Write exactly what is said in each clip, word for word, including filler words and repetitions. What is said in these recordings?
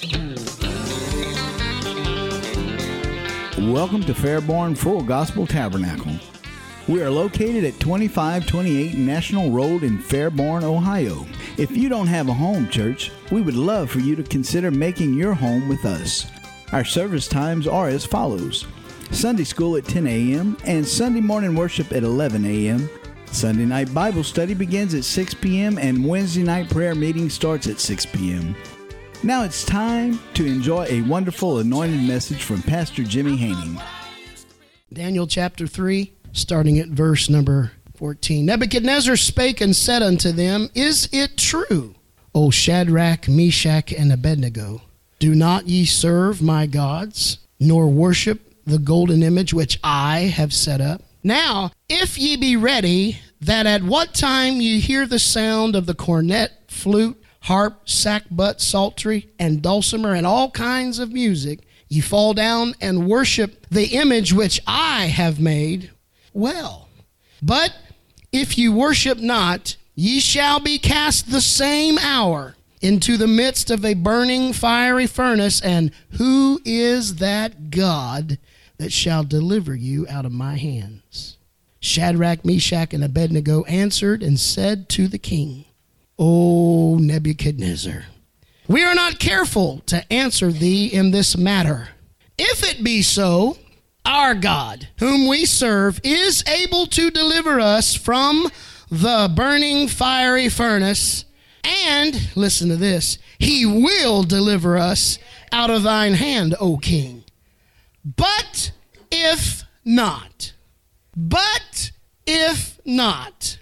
Welcome to Fairborn Full Gospel Tabernacle. We are located at twenty-five twenty-eight National Road in Fairborn, Ohio. If you don't have a home church, we would love for you to consider making your home with us. Our service times are as follows: Sunday school at ten a.m. and Sunday morning worship at eleven a.m. Sunday night Bible study begins at six p.m. and Wednesday night prayer meeting starts at six p.m. Now it's time to enjoy a wonderful anointed message from Pastor Jimmy Haining. Daniel chapter three, starting at verse number fourteen. Nebuchadnezzar spake and said unto them, Is it true, O Shadrach, Meshach, and Abednego, do not ye serve my gods, nor worship the golden image which I have set up? Now, if ye be ready, that at what time ye hear the sound of the cornet, flute, harp, sackbut, psaltery, and dulcimer, and all kinds of music, ye fall down and worship the image which I have made, well. But if ye worship not, ye shall be cast the same hour into the midst of a burning fiery furnace, and who is that God that shall deliver you out of my hands? Shadrach, Meshach, and Abednego answered and said to the king, O Nebuchadnezzar, we are not careful to answer thee in this matter. If it be so, our God, whom we serve, is able to deliver us from the burning fiery furnace, and, listen to this, he will deliver us out of thine hand, O king. But if not, but if not,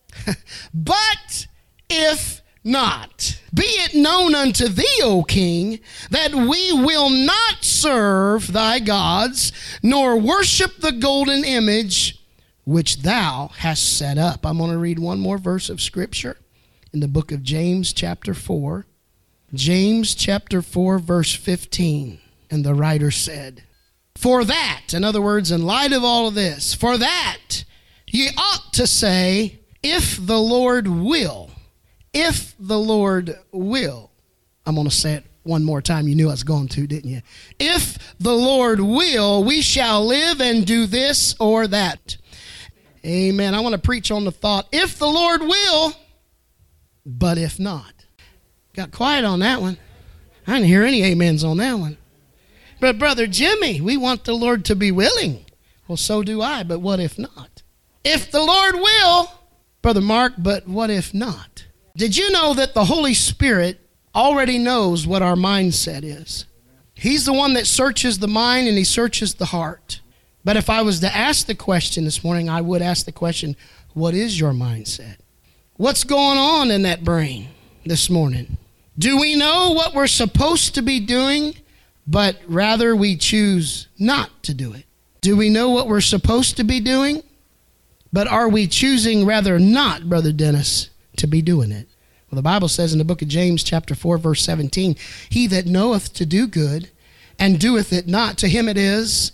but if not, be it known unto thee, O king, that we will not serve thy gods, nor worship the golden image which thou hast set up. I'm going to read one more verse of scripture in the book of James chapter four. James chapter four, verse fifteen. And the writer said, For that, in other words, in light of all of this, for that ye ought to say, if the Lord will. If the Lord will. I'm going to say it one more time. You knew I was going to, didn't you? If the Lord will, we shall live and do this or that. Amen. I want to preach on the thought, if the Lord will, but if not. Got quiet on that one. I didn't hear any amens on that one. But Brother Jimmy, we want the Lord to be willing. Well, so do I, but what if not? If the Lord will, Brother Mark, but what if not? Did you know that the Holy Spirit already knows what our mindset is? He's the one that searches the mind and he searches the heart. But if I was to ask the question this morning, I would ask the question, what is your mindset? What's going on in that brain this morning? Do we know what we're supposed to be doing, but rather we choose not to do it? Do we know what we're supposed to be doing, but are we choosing rather not, Brother Dennis, to be doing it? Well, the Bible says in the book of James chapter four, verse seventeen, he that knoweth to do good and doeth it not, to him it is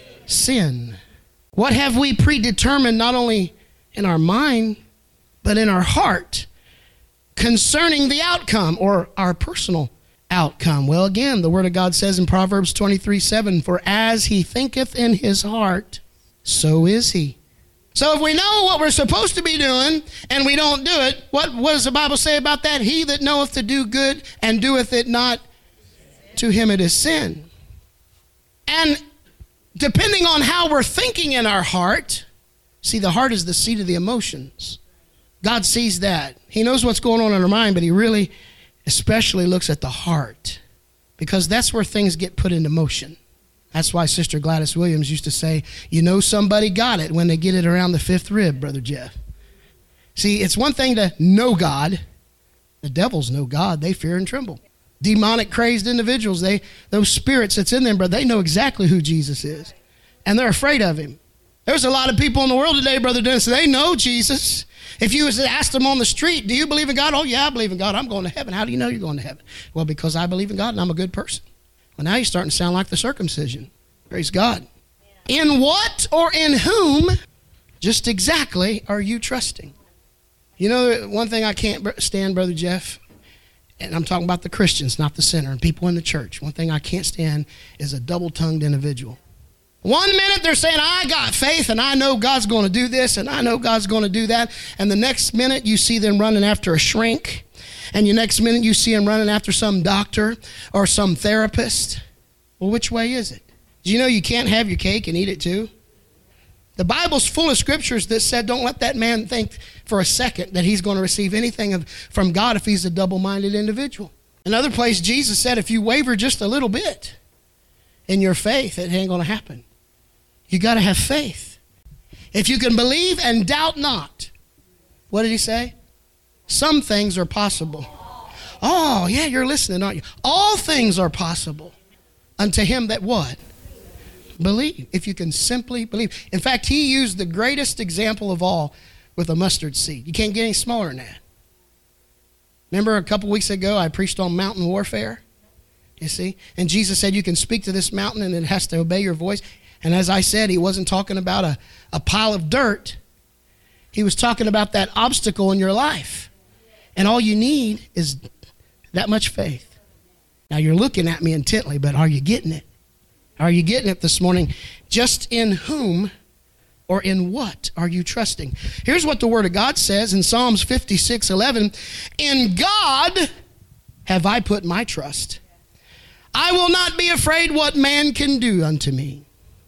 sin. What have we predetermined not only in our mind, but in our heart concerning the outcome or our personal outcome? Well, again, the Word of God says in Proverbs twenty-three seven, for as he thinketh in his heart, so is he. So if we know what we're supposed to be doing and we don't do it, what, what does the Bible say about that? He that knoweth to do good and doeth it not, to him it is sin. And depending on how we're thinking in our heart, see, the heart is the seat of the emotions. God sees that. He knows what's going on in our mind, but he really especially looks at the heart, because that's where things get put into motion. That's why Sister Gladys Williams used to say, you know somebody got it when they get it around the fifth rib, Brother Jeff. See, it's one thing to know God. The devils know God. They fear and tremble. Demonic, crazed individuals, they those spirits that's in them, brother, they know exactly who Jesus is. And they're afraid of him. There's a lot of people in the world today, Brother Dennis, they know Jesus. If you was to ask them on the street, do you believe in God? Oh, yeah, I believe in God. I'm going to heaven. How do you know you're going to heaven? Well, because I believe in God and I'm a good person. Well, now you're starting to sound like the circumcision. Praise God. Yeah. In what or in whom just exactly are you trusting? You know, one thing I can't stand, Brother Jeff, And I'm talking about the Christians, not the sinner, and people in the church. One thing I can't stand is a double-tongued individual. One minute they're saying, I got faith and I know God's going to do this and I know God's going to do that. And the next minute you see them running after a shrink. And the next minute you see them running after some doctor or some therapist. Well, which way is it? Do you know you can't have your cake and eat it too? The Bible's full of scriptures that said don't let that man think for a second that he's going to receive anything of, from God if he's a double-minded individual. Another place Jesus said if you waver just a little bit in your faith, it ain't going to happen. You got to have faith. If you can believe and doubt not. What did he say? Some things are possible. Oh, yeah, you're listening, aren't you? All things are possible unto him that what? Believe. If you can simply believe. In fact, he used the greatest example of all with a mustard seed. You can't get any smaller than that. Remember a couple weeks ago I preached on mountain warfare? You see? And Jesus said you can speak to this mountain and it has to obey your voice. And as I said, he wasn't talking about a, a pile of dirt. He was talking about that obstacle in your life. And all you need is that much faith. Now you're looking at me intently, but are you getting it? Are you getting it this morning? Just in whom or in what are you trusting? Here's what the Word of God says in Psalms fifty-six eleven. In God have I put my trust. I will not be afraid what man can do unto me.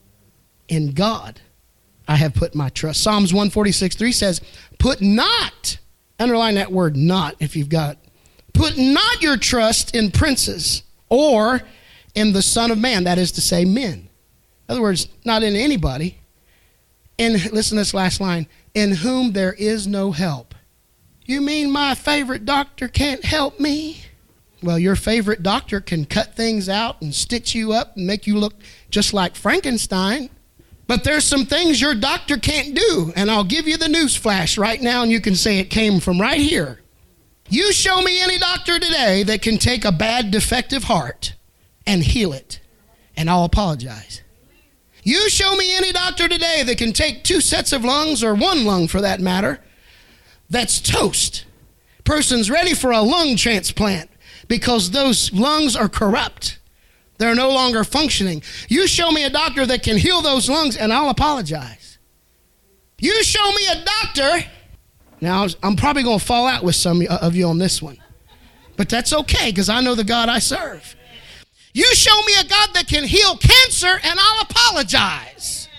In God I have put my trust. Psalms one forty-six three says, put not, underline that word not if you've got it. Put not your trust in princes or in the Son of Man, that is to say men. In other words, not in anybody. In, listen to this last line, in whom there is no help. You mean my favorite doctor can't help me? Well, your favorite doctor can cut things out and stitch you up and make you look just like Frankenstein. But there's some things your doctor can't do, and I'll give you the news flash right now, and you can say it came from right here. You show me any doctor today that can take a bad, defective heart and heal it, and I'll apologize. You show me any doctor today that can take two sets of lungs, or one lung for that matter, that's toast. Person's ready for a lung transplant because those lungs are corrupt. They're no longer functioning. You show me a doctor that can heal those lungs, and I'll apologize. You show me a doctor. Now, I'm probably going to fall out with some of you on this one. But that's okay, because I know the God I serve. You show me a God that can heal cancer, and I'll apologize.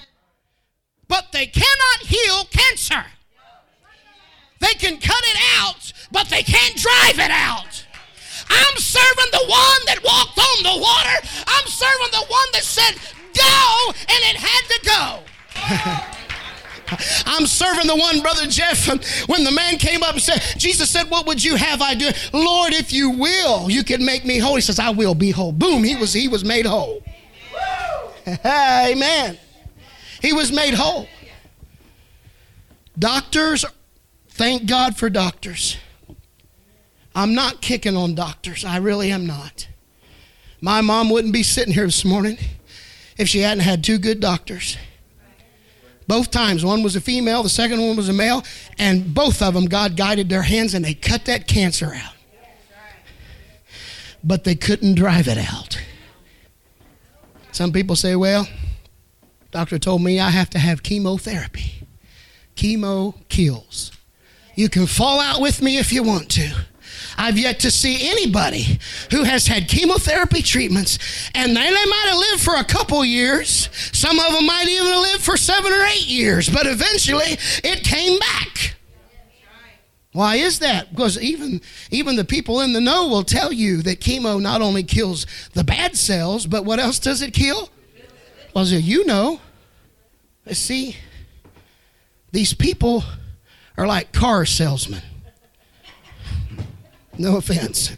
But they cannot heal cancer. They can cut it out, but they can't drive it out. I'm serving the one that walked on the water. I'm serving the one that said, go, and it had to go. I'm serving the one, Brother Jeff, when the man came up and said, Jesus said, what would you have I do? Lord, if you will, you can make me whole. He says, I will be whole. Boom, he was, he was made whole. Amen. He was made whole. Doctors, thank God for doctors. I'm not kicking on doctors. I really am not. My mom wouldn't be sitting here this morning if she hadn't had two good doctors. Both times. One was a female, the second one was a male, and both of them, God guided their hands and they cut that cancer out. But they couldn't drive it out. Some people say, well, doctor told me I have to have chemotherapy. Chemo kills. You can fall out with me if you want to. I've yet to see anybody who has had chemotherapy treatments, and they, they might have lived for a couple years. Some of them might even have lived for seven or eight years, but eventually it came back. Why is that? Because even, even the people in the know will tell you that chemo not only kills the bad cells, but what else does it kill? Well, you know. See, these people are like car salesmen. No offense.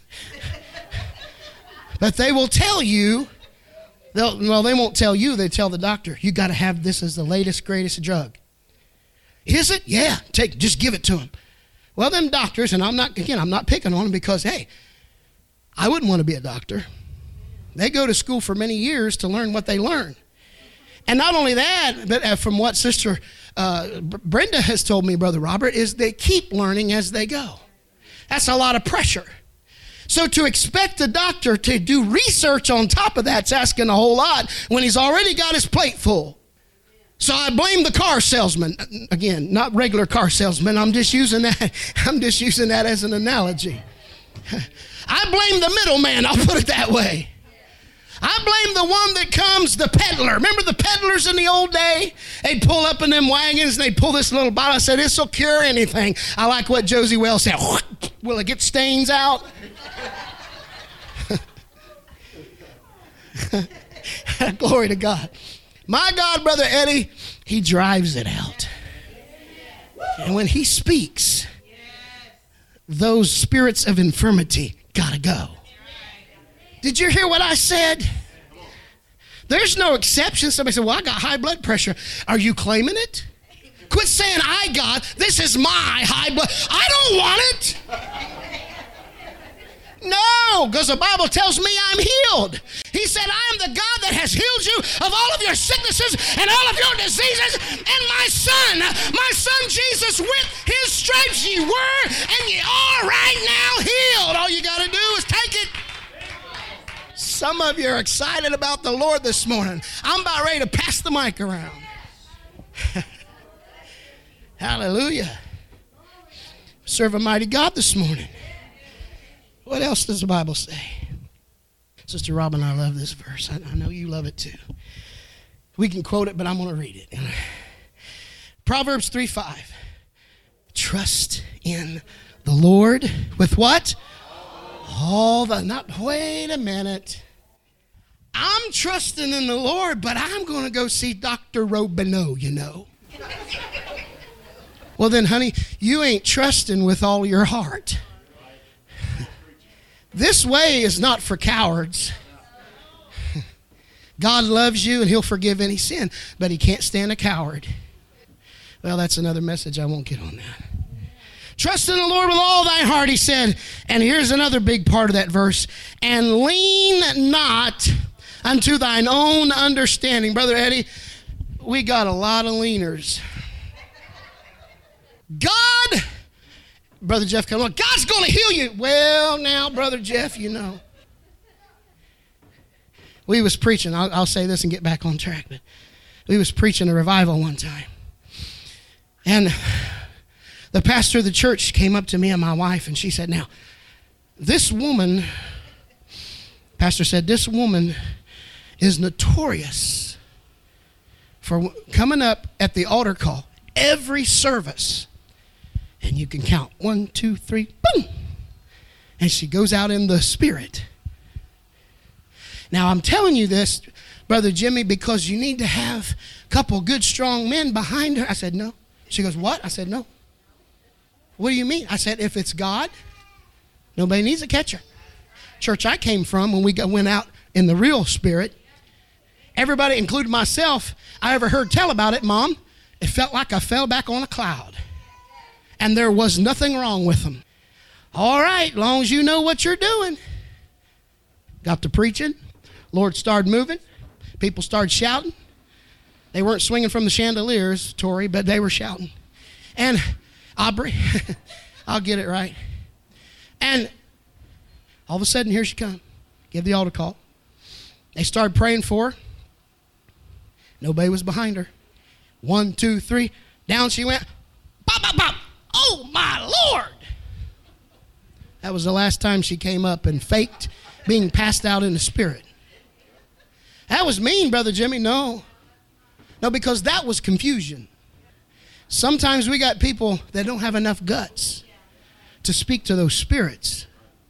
But they will tell you, they'll, well, they won't tell you, they tell the doctor, you got to have this as the latest, greatest drug. Is it? Yeah, take, just give it to them. Well, them doctors, and I'm not, again, I'm not picking on them because, hey, I wouldn't want to be a doctor. They go to school for many years to learn what they learn. And not only that, but from what Sister uh, Brenda has told me, Brother Robert, is they keep learning as they go. That's a lot of pressure. So to expect the doctor to do research on top of that's asking a whole lot when he's already got his plate full. So I blame the car salesman. Again, not regular car salesman. I'm just using that. I'm just using that as an analogy. I blame the middleman. I'll put it that way. I blame the one that comes, the peddler. Remember the peddlers in the old day? They'd pull up in them wagons and they'd pull this little bottle. I said, this will cure anything. I like what Josie Wells said. Will it get stains out? Glory to God. My God, Brother Eddie, he drives it out. And when he speaks, those spirits of infirmity gotta go. Did you hear what I said? There's no exception. Somebody said, well, I got high blood pressure. Are you claiming it? Quit saying, I got, this is my high blood. I don't want it. No, because the Bible tells me I'm healed. He said, I am the God that has healed you of all of your sicknesses and all of your diseases. And my son, my son Jesus, with his stripes ye were and ye are right now healed. All you got to do is take it. Some of you are excited about the Lord this morning. I'm about ready to pass the mic around. Hallelujah. Serve a mighty God this morning. What else does the Bible say? Sister Robin, I love this verse. I, I know you love it too. We can quote it, but I'm going to read it. Proverbs three five. Trust in the Lord with what? All the, not, wait a minute. I'm trusting in the Lord, but I'm going to go see Doctor Robineau, you know. Well then, honey, you ain't trusting with all your heart. This way is not for cowards. God loves you and he'll forgive any sin, but he can't stand a coward. Well, that's another message. I won't get on that. Trust in the Lord with all thy heart, he said. And here's another big part of that verse. And lean not unto thine own understanding. Brother Eddie, we got a lot of leaners. God... Brother Jeff, come on. God's going to heal you. Well, now, Brother Jeff, you know. We was preaching. I'll, I'll say this and get back on track. But we was preaching a revival one time. And the pastor of the church came up to me and my wife, and she said, now, this woman, pastor said, this woman is notorious for coming up at the altar call every service. And you can count one, two, three, boom. And she goes out in the spirit. Now, I'm telling you this, Brother Jimmy, because you need to have a couple good, strong men behind her. I said, no. She goes, what? I said, no. What do you mean? I said, if it's God, nobody needs a catcher. Church I came from, when we went out in the real spirit, everybody, including myself, I ever heard tell about it, Mom, it felt like I fell back on a cloud. And there was nothing wrong with them. All right, long as you know what you're doing. Got to preaching. Lord started moving. People started shouting. They weren't swinging from the chandeliers, Tori, but they were shouting. And Aubrey, I'll get it right. And all of a sudden, here she comes. Give the altar call. They started praying for her. Nobody was behind her. One, two, three. Down she went. Bop, bop, bop. Oh, my Lord. That was the last time she came up and faked being passed out in the spirit. That was mean, Brother Jimmy. No. No, because that was confusion. Sometimes we got people that don't have enough guts to speak to those spirits.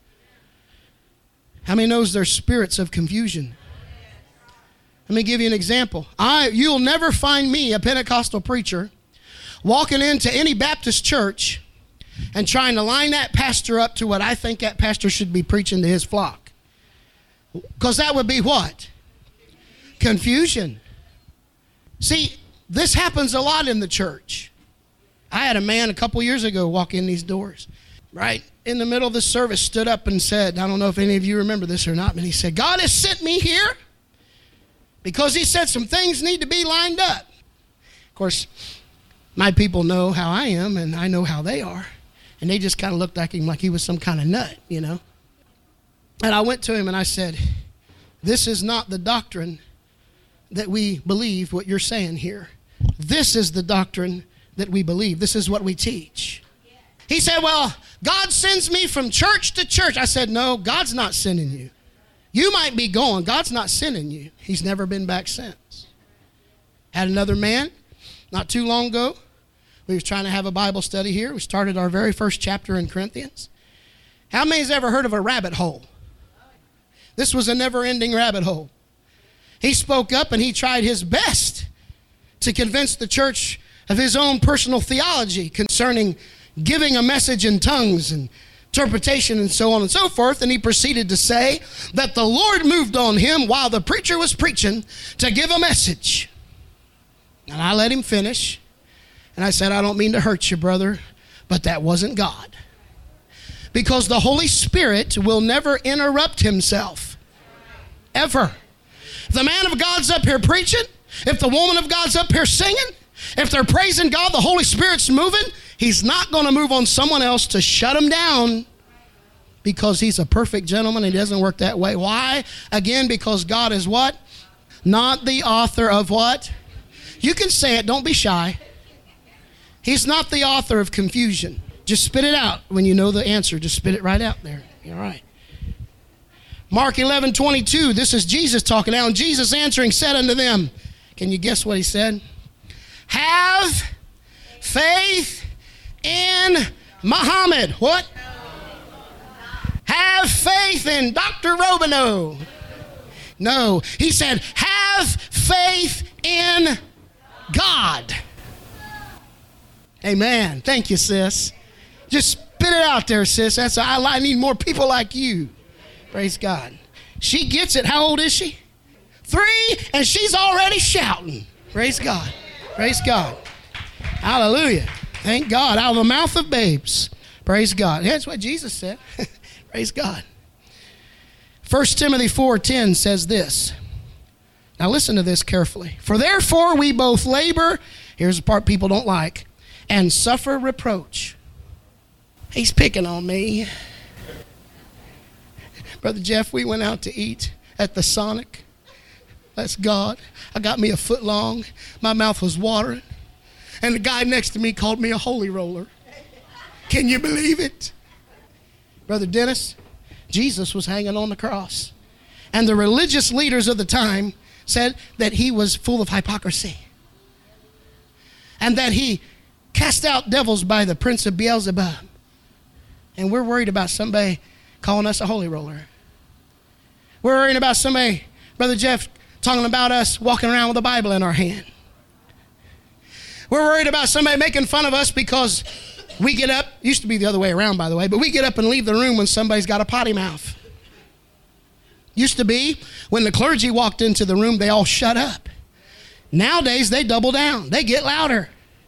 How many knows they're spirits of confusion? Let me give you an example. I, you'll never find me, a Pentecostal preacher, walking into any Baptist church and trying to line that pastor up to what I think that pastor should be preaching to his flock. Because that would be what? Confusion. See, this happens a lot in the church. I had a man a couple years ago walk in these doors, right in the middle of the service, stood up and said, I don't know if any of you remember this or not, but he said, God has sent me here because he said some things need to be lined up. Of course, my people know how I am, and I know how they are. And they just kind of looked at him like he was some kind of nut, you know. And I went to him and I said, this is not the doctrine that we believe what you're saying here. This is the doctrine that we believe. This is what we teach. He said, well, God sends me from church to church. I said, no, God's not sending you. You might be going. God's not sending you. He's never been back since. Had another man not too long ago. We was trying to have a Bible study here. We started our very first chapter in Corinthians. How many's ever heard of a rabbit hole? This was a never-ending rabbit hole. He spoke up and he tried his best to convince the church of his own personal theology concerning giving a message in tongues and interpretation and so on and so forth. And he proceeded to say that the Lord moved on him while the preacher was preaching to give a message. And I let him finish. And I said, I don't mean to hurt you, brother, but that wasn't God. Because the Holy Spirit will never interrupt himself. Ever. If the man of God's up here preaching, if the woman of God's up here singing, if they're praising God, the Holy Spirit's moving, he's not going to move on someone else to shut him down because he's a perfect gentleman and he doesn't work that way. Why? Again, because God is what? Not the author of what? You can say it. Don't be shy. He's not the author of confusion. Just spit it out when you know the answer. Just spit it right out there. You're right. Mark eleven twenty-two. This is Jesus talking now. And Jesus answering said unto them, can you guess what he said? Have faith in Muhammad. What? Have faith in Doctor Robino. No. He said, have faith in God. Amen. Thank you, sis. Just spit it out there, sis. That's I, I need more people like you. Praise God. She gets it. How old is she? Three, and she's already shouting. Praise God. Praise God. Hallelujah. Thank God. Out of the mouth of babes. Praise God. That's what Jesus said. Praise God. First Timothy four ten says this. Now listen to this carefully. For therefore we both labor, here's the part people don't like, and suffer reproach. He's picking on me. Brother Jeff, we went out to eat at the Sonic. That's God. I got me a foot long. My mouth was watering. And the guy next to me called me a holy roller. Can you believe it? Brother Dennis, Jesus was hanging on the cross. And the religious leaders of the time said that he was full of hypocrisy. And that he cast out devils by the prince of Beelzebub. And we're worried about somebody calling us a holy roller. We're worried about somebody, Brother Jeff, talking about us walking around with a Bible in our hand. We're worried about somebody making fun of us because we get up, used to be the other way around, by the way, but we get up and leave the room when somebody's got a potty mouth. Used to be when the clergy walked into the room, they all shut up. Nowadays, they double down. They get louder.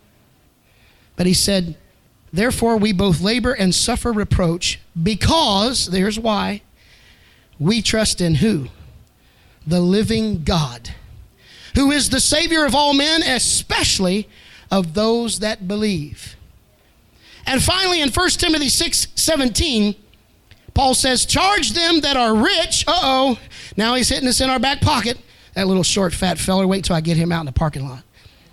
But he said, therefore, we both labor and suffer reproach because, there's why, we trust in who? The living God, who is the Savior of all men, especially of those that believe. And finally, in First Timothy six seventeen, Paul says, charge them that are rich. Uh-oh. Now he's hitting us in our back pocket. That little short, fat feller. Wait till I get him out in the parking lot.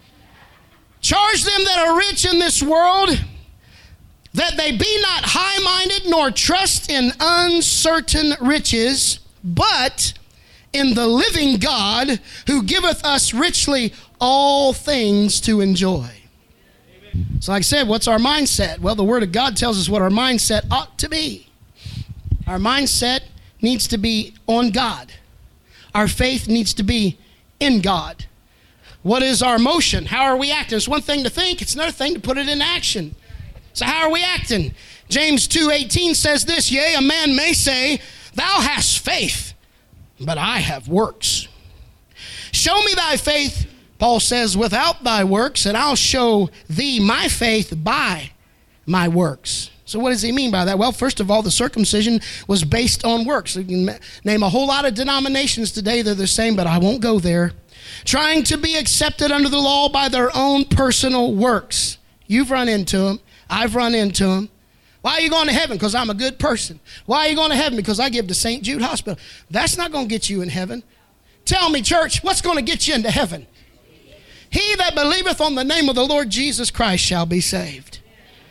Charge them that are rich in this world, that they be not high-minded, nor trust in uncertain riches, but in the living God, who giveth us richly all things to enjoy. Amen. So like I said, what's our mindset? Well, the Word of God tells us what our mindset ought to be. Our mindset needs to be on God. Our faith needs to be in God. What is our motion? How are we acting? It's one thing to think. It's another thing to put it in action. So how are we acting? James two eighteen says this, yea, a man may say, thou hast faith, but I have works. Show me thy faith, Paul says, without thy works, and I'll show thee my faith by my works. So what does he mean by that? Well, first of all, the circumcision was based on works. You can name a whole lot of denominations today that are the same, but I won't go there. Trying to be accepted under the law by their own personal works. You've run into them. I've run into them. Why are you going to heaven? Because I'm a good person. Why are you going to heaven? Because I give to Saint Jude Hospital. That's not going to get you in heaven. Tell me, church, what's going to get you into heaven? He that believeth on the name of the Lord Jesus Christ shall be saved.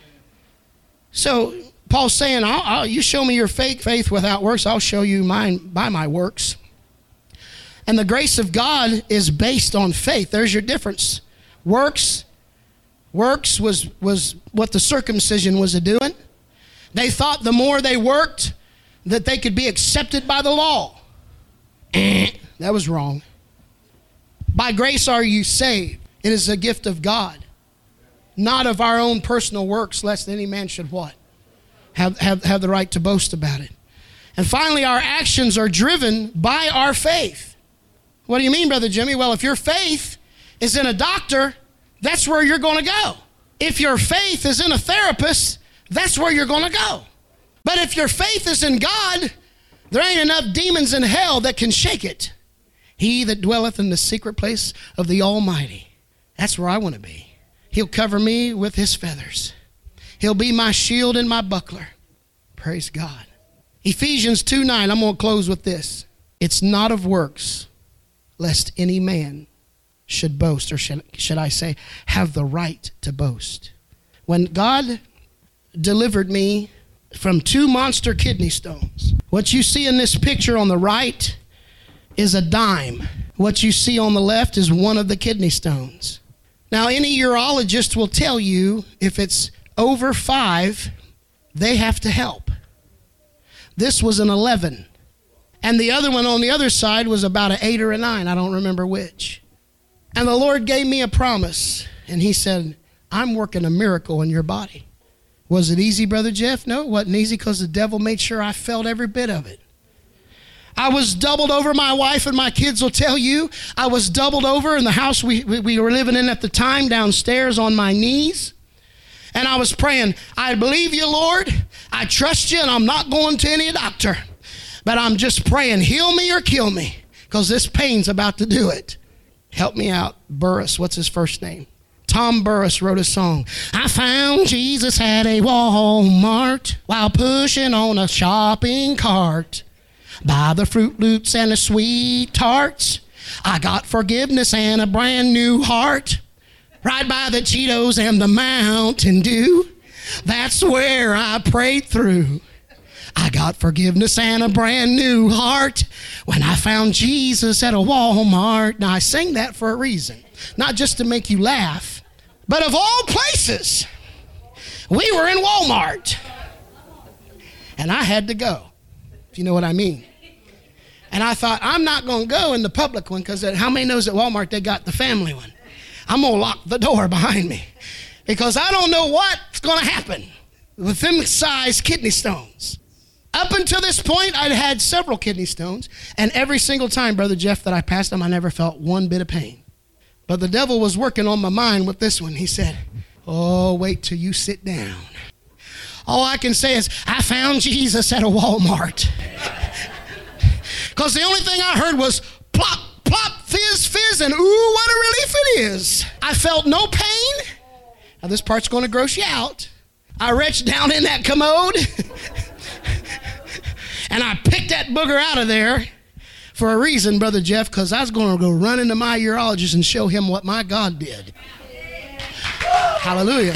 So Paul's saying, I'll, I'll, you show me your fake faith without works, I'll show you mine by my works. And the grace of God is based on faith. There's your difference. Works, works was, was what the circumcision was doing. They thought the more they worked, that they could be accepted by the law. That was wrong. By grace are you saved. It is a gift of God, not of our own personal works, lest any man should what? Have, have, have the right to boast about it. And finally, our actions are driven by our faith. What do you mean, Brother Jimmy? Well, if your faith is in a doctor, that's where you're going to go. If your faith is in a therapist, that's where you're going to go. But if your faith is in God, there ain't enough demons in hell that can shake it. He that dwelleth in the secret place of the Almighty. That's where I want to be. He'll cover me with his feathers. He'll be my shield and my buckler. Praise God. Ephesians two nine, I'm going to close with this. It's not of works, lest any man should boast, or should, should I say, have the right to boast. When God delivered me from two monster kidney stones, what you see in this picture on the right is a dime. What you see on the left is one of the kidney stones. Now, any urologist will tell you if it's over five, they have to help. This was an eleven. And the other one on the other side was about an eight or a nine. I don't remember which. And the Lord gave me a promise. And he said, I'm working a miracle in your body. Was it easy, Brother Jeff? No, it wasn't easy because the devil made sure I felt every bit of it. I was doubled over. My wife and my kids will tell you. I was doubled over in the house we, we, we were living in at the time, downstairs on my knees. And I was praying, I believe you, Lord. I trust you, and I'm not going to any doctor. But I'm just praying, heal me or kill me, because this pain's about to do it. Help me out. Burris, what's his first name? Tom Burris wrote a song. I found Jesus at a Walmart while pushing on a shopping cart. By the Fruit Loops and the Sweet Tarts, I got forgiveness and a brand new heart. Right by the Cheetos and the Mountain Dew, that's where I prayed through. I got forgiveness and a brand new heart when I found Jesus at a Walmart. Now, I sing that for a reason, not just to make you laugh, but of all places, we were in Walmart, and I had to go, if you know what I mean. And I thought, I'm not going to go in the public one, because how many knows at Walmart they got the family one? I'm going to lock the door behind me, because I don't know what's going to happen with them size kidney stones. Up until this point, I'd had several kidney stones, and every single time, Brother Jeff, that I passed them, I never felt one bit of pain. But the devil was working on my mind with this one. He said, oh, wait till you sit down. All I can say is, I found Jesus at a Walmart. Because the only thing I heard was plop, plop, fizz, fizz, and ooh, what a relief it is. I felt no pain. Now, this part's going to gross you out. I reached down in that commode, and I picked that booger out of there for a reason, Brother Jeff, because I was going to go run into my urologist and show him what my God did. Hallelujah.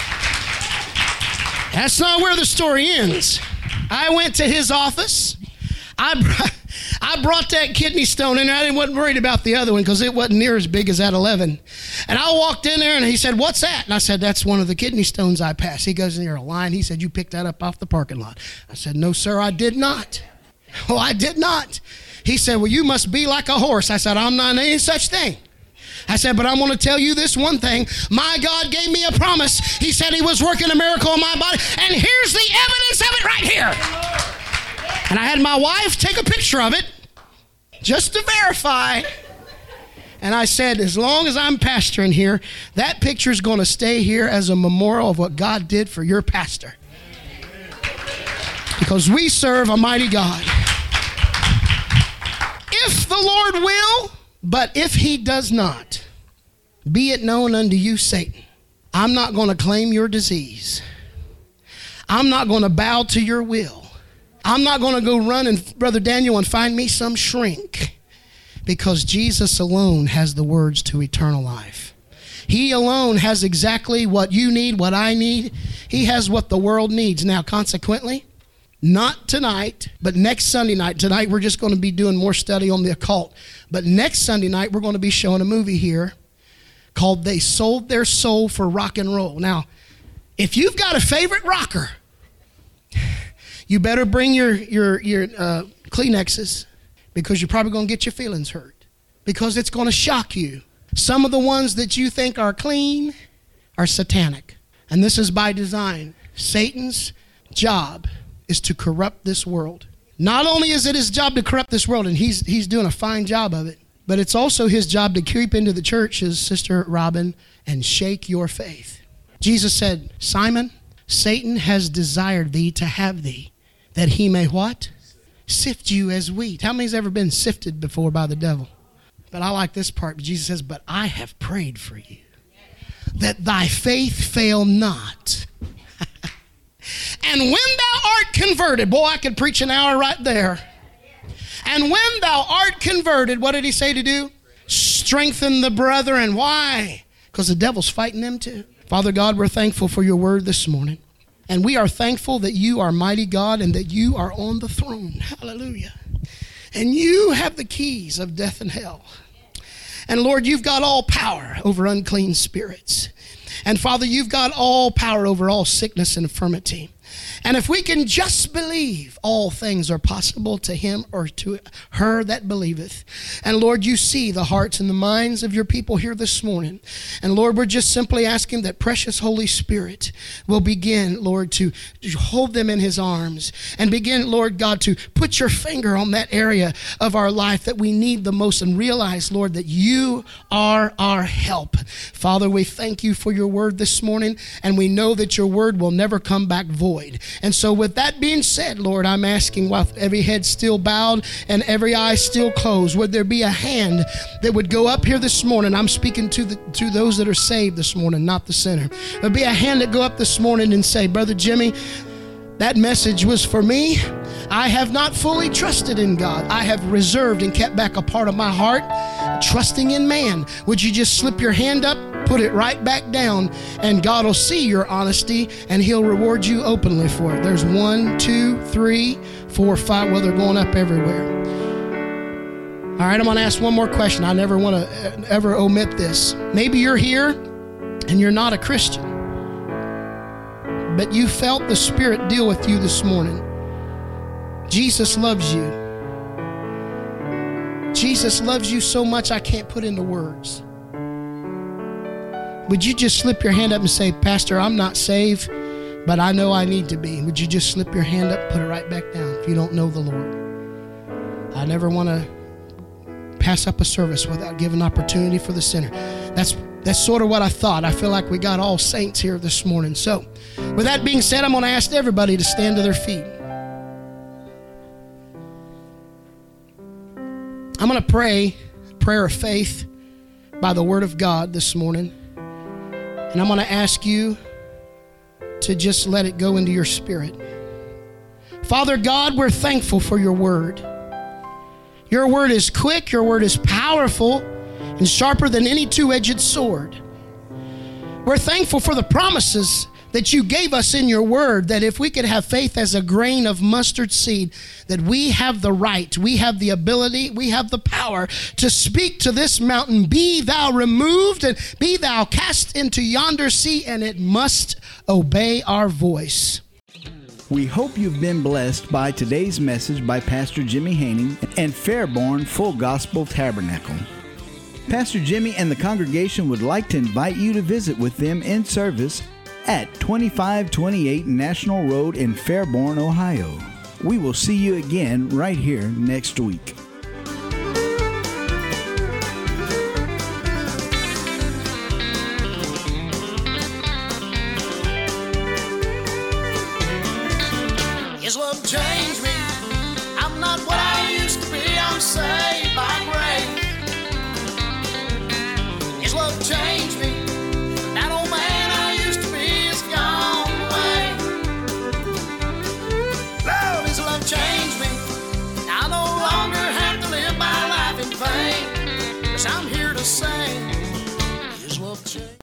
That's not where the story ends. I went to his office. I brought, I brought that kidney stone in there. I wasn't worried about the other one because it wasn't near as big as that eleven. And I walked in there and he said, what's that? And I said, that's one of the kidney stones I passed. He goes, in there a line. He said, you picked that up off the parking lot. I said, no, sir, I did not. Oh, I did not. He said, well, you must be like a horse. I said, I'm not any such thing. I said, but I'm going to tell you this one thing. My God gave me a promise. He said he was working a miracle in my body. And here's the evidence of it right here. And I had my wife take a picture of it just to verify. And I said, as long as I'm pastoring here, that picture is going to stay here as a memorial of what God did for your pastor. Because we serve a mighty God. If the Lord will, but if he does not, be it known unto you, Satan, I'm not going to claim your disease. I'm not going to bow to your will. I'm not going to go run and, Brother Daniel, and find me some shrink, because Jesus alone has the words to eternal life. He alone has exactly what you need, what I need. He has what the world needs. Now, consequently, not tonight, but next Sunday night. Tonight we're just going to be doing more study on the occult. But next Sunday night we're going to be showing a movie here called They Sold Their Soul for Rock and Roll. Now, if you've got a favorite rocker, you better bring your, your, your uh, Kleenexes, because you're probably going to get your feelings hurt, because it's going to shock you. Some of the ones that you think are clean are satanic. And this is by design. Satan's job is to corrupt this world. Not only is it his job to corrupt this world, and he's he's doing a fine job of it, but it's also his job to creep into the church, as Sister Robin, and shake your faith. Jesus said, Simon, Satan has desired thee to have thee, that he may what? Sift you as wheat. How many's ever been sifted before by the devil? But I like this part. Jesus says, but I have prayed for you, that thy faith fail not. And when thou art converted, boy, I could preach an hour right there. And when thou art converted, what did he say to do? Strengthen the brethren. Why? Because the devil's fighting them too. Father God, we're thankful for your word this morning. And we are thankful that you are mighty God and that you are on the throne. Hallelujah. And you have the keys of death and hell. And Lord, you've got all power over unclean spirits. And Father, you've got all power over all sickness and infirmity. And if we can just believe, all things are possible to him or to her that believeth. And Lord, you see the hearts and the minds of your people here this morning. And Lord, we're just simply asking that precious Holy Spirit will begin, Lord, to hold them in his arms and begin, Lord God, to put your finger on that area of our life that we need the most, and realize, Lord, that you are our help. Father, we thank you for your word this morning, and we know that your word will never come back void. And so with that being said, Lord, I'm asking, while every head still bowed and every eye still closed, would there be a hand that would go up here this morning? I'm speaking to the to those that are saved this morning, not the sinner. There'd be a hand that go up this morning and say, Brother Jimmy, that message was for me. I have not fully trusted in God. I have reserved and kept back a part of my heart, trusting in man. Would you just slip your hand up, put it right back down, and God will see your honesty, and he'll reward you openly for it. There's one, two, three, four, five. Well, they're going up everywhere. All right, I'm going to ask one more question. I never want to ever omit this. Maybe you're here and you're not a Christian, but you felt the Spirit deal with you this morning. Jesus loves you. Jesus loves you so much I can't put into words. Would you just slip your hand up and say, Pastor, I'm not saved, but I know I need to be. Would you just slip your hand up, put it right back down if you don't know the Lord? I never want to pass up a service without giving opportunity for the sinner. That's That's sort of what I thought. I feel like we got all saints here this morning. So, with that being said, I'm going to ask everybody to stand to their feet. I'm going to pray a prayer of faith by the Word of God this morning. And I'm going to ask you to just let it go into your spirit. Father God, we're thankful for your Word. Your Word is quick. Your Word is powerful and sharper than any two-edged sword. We're thankful for the promises that you gave us in your word, that if we could have faith as a grain of mustard seed, that we have the right, we have the ability, we have the power to speak to this mountain, be thou removed and be thou cast into yonder sea, and it must obey our voice. We hope you've been blessed by today's message by Pastor Jimmy Haney and Fairborn Full Gospel Tabernacle. Pastor Jimmy and the congregation would like to invite you to visit with them in service at twenty-five twenty-eight National Road in Fairborn, Ohio. We will see you again right here next week. His love changed me. I'm not what I used to be. I'm saved by grace. His love changed me. That old man I used to be is gone away. the same.